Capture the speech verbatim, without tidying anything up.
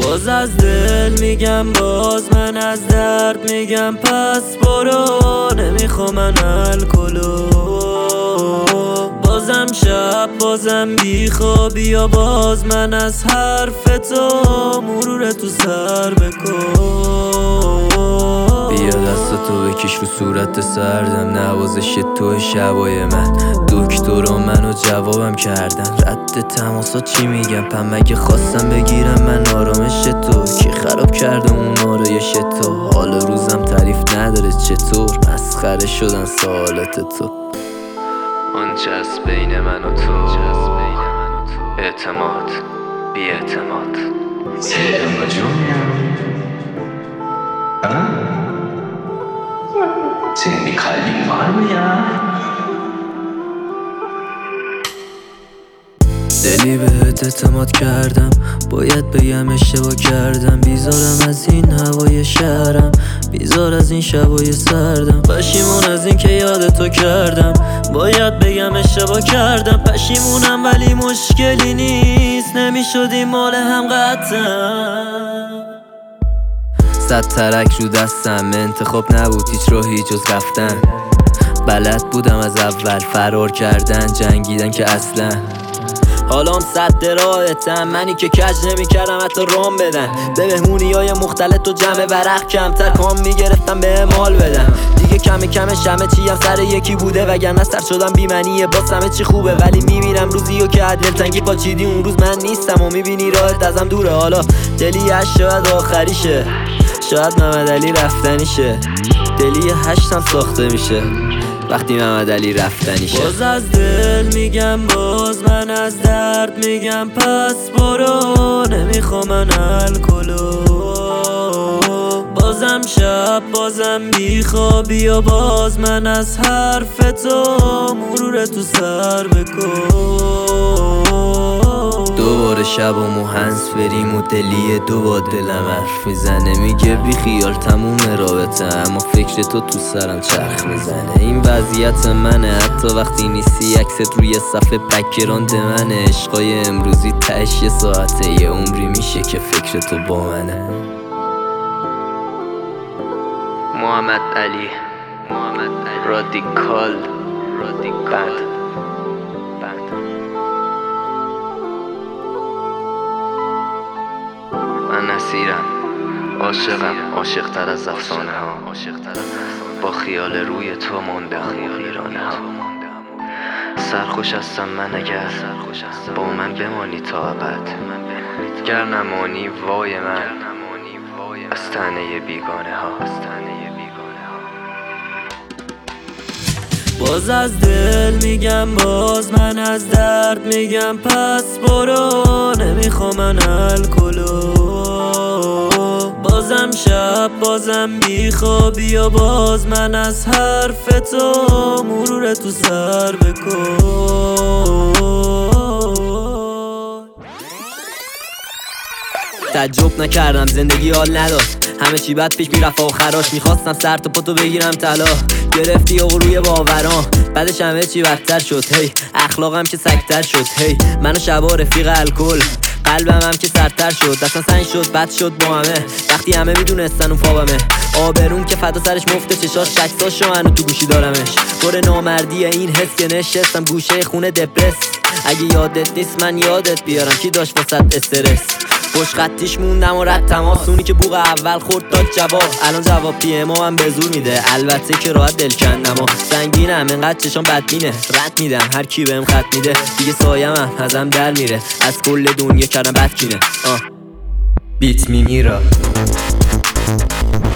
باز از دل میگم، باز من از درد میگم، پس برو نمیخوام من الکلو. بازم شب بازم بیخوابی یا باز من از حرف تو مرور تو سر بکن. بیا دست تو بکش رو صورت سردم، نوازش تو شبای من. دکتر و منو جوابم کردن، رد تماسا چی میگم؟ پم مگه خواستم بگیرم من آرامش تو؟ کی خراب کرده اون آرایش تو؟ حال روزم تعریف نداره چطور؟ مسخره شدن سوالات تو. آنچه از بین من و تو، اعتماد بی اعتماد. Sembra Junior. Ha? Senin bir kalbin var mı ya? دلی بهت اعتماد کردم، باید بگم اشتباه کردم. بیزارم از این هوای شهرم، بیزار از این شبای سردم. پشیمون از این که یاد تو کردم، باید بگم اشتباه کردم. پشیمونم ولی مشکلی نیست، نمیشدیم مال هم قطعا. صد ترک رو دستم، انتخاب نبود هیچ راهی جز رفتن. بلد بودم از اول فرار کردن، جنگیدن که اصلا. حالام صد راحتم، منی که کج نمی کردم حتی رام بدن. به مهمونی های مختلط و جمع ورق کمتر کام میگرفتم به مال بدم. دیگه کمی کمش همه چی هم سر یکی بوده، وگرنه سر شدم بیمنیه باز همه چی خوبه. ولی میبینم روزی و که عدل تنگی پاچیدی اون روز من نیستم و میبینی راحت ازم دوره. حالا دلی هشت شاید آخریشه، شاید محمد علی رفتنیشه. دلی هشتم ساخته میشه وقتی محمد علی رفتنیشه. باز از دل میگم، باز من از درد میگم، پس برو نمیخوام من الکلو. بازم شب بازم بیخوابی یا باز من از حرف تو مرور تو سر بکن. دوباره شب و مو هنس بریم و دلیه دو با دلم حرف میزنه، میگه بی خیال تموم رابطه، اما فکر تو تو سرم چرخ میزنه. این وضعیت منه حتی وقتی نیستی، عکست روی صفحه بک‌گراند منه. عشقای امروزی تهش یه ساعته، یه عمری میشه که فکر تو با منه. محمد علی، محمد علی رادیکال، رادیکال بند. من نصیرم، عاشقم، عاشق تر از افسانه ها، با خیال روی تو مونده هم ویرانه ها. سرخوش هستم من اگر با من بمانی تا ابد، گر نمانی وای من از طعنه بیگانه ها. باز از دل میگم، باز من از درد میگم، پس برو نمیخوام من الکلو. بازم شب بازم بیخوابی یا باز من از حرف تو مرور تو سر بکن. تعجب نکردم زندگی حال نداد، همه چی بد پیش میرفت آخراش. میخواستم سر تا پاتو بگیرم طلا، گرفتی آقا روی باورام. بعدش همه چی بدتر شد، هی اخلاقم که سگتر شد. هی منو شبا رفیق الکل، قلبم هم که سرتر شد. دستم سنگ شد بد شد با همه، وقتی همه میدونستن اون خوابمه. آبروم که فدا سرش مفته، چشاش شکساشو منو تو گوشی دارمش. پر نامردی این حس که نشستم گوشه خونه دپرس. اگه یادت نیست من یادت بیارم کی داشت واسط استرس. خوش خطیش موندم و رد تماس، اونی که بوق اول خورد داد جواب. الان جواب پی ام هم به زور میده، البته که راحت دل کندم و سنگینم انقدر چشام بدبینه. رد میدم هر کی بهم خط میده، دیگه سایم هم ازم در میره. از کل دنیا کردم بدکینه. آه بیت میمیرا.